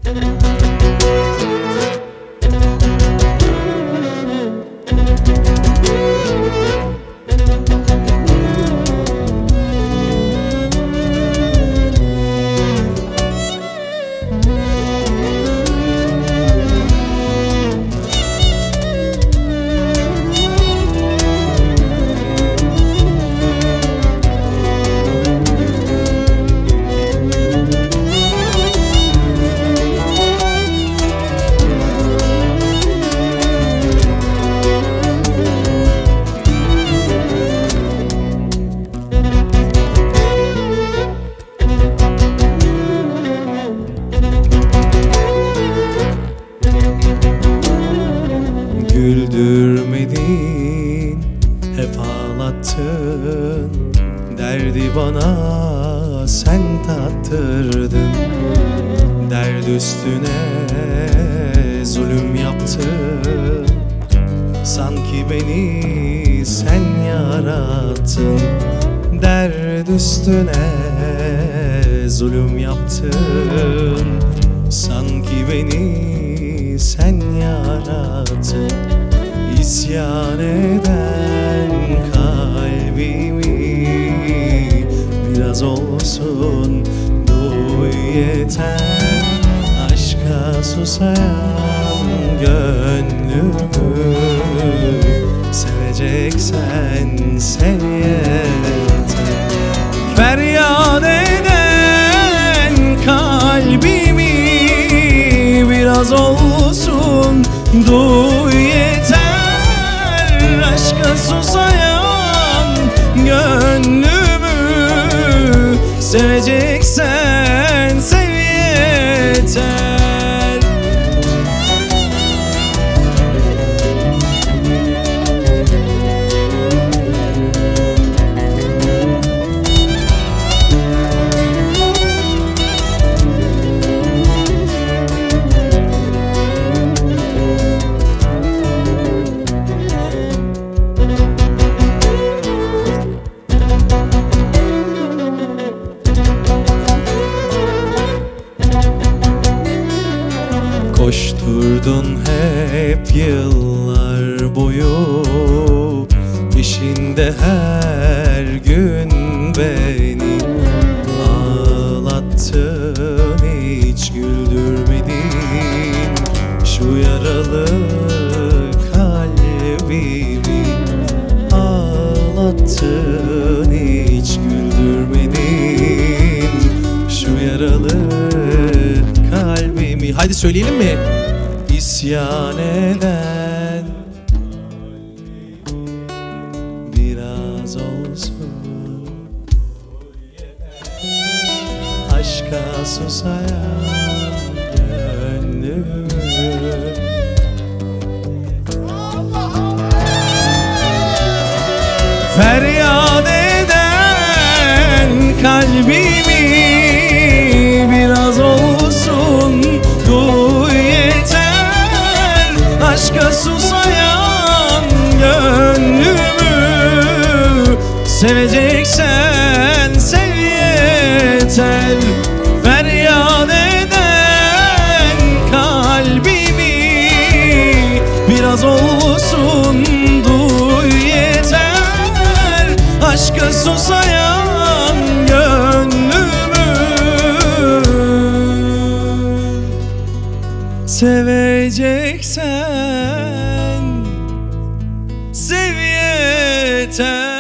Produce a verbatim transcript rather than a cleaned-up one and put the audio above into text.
Güldürmedin, hep ağlattın. Derdi bana sen tattırdın. Derd üstüne zulüm yaptın. Sanki beni sen yarattın. Derd üstüne zulüm yaptın. Sanki beni sen yarattın. İsyan eden kalbimi biraz olsun duy yeter. Aşka susayan gönlümü seveceksen sev yeter. Feryat eden kalbimi biraz olsun duy yeter. Aşka susayan gönlümü seveceksen sev yeter. Koşturdun hep yıllar boyu, peşinde her gün beni. Ağlattın, hiç güldürmedin şu yaralı kalbimi. Ağlattın, hiç güldürmedin şu yaralı kalbimi. Haydi söyleyelim mi? İsyan eden biraz olsun aşka susayan gönlümü. Feryat eden kalbimi biraz olsun duy yeter. Aşka susayan gönlümü seveceksen sev yeter. Feryat eden kalbimi biraz olsun duy yeter. Aşka susayan gönlümü seveceksen sev yeter.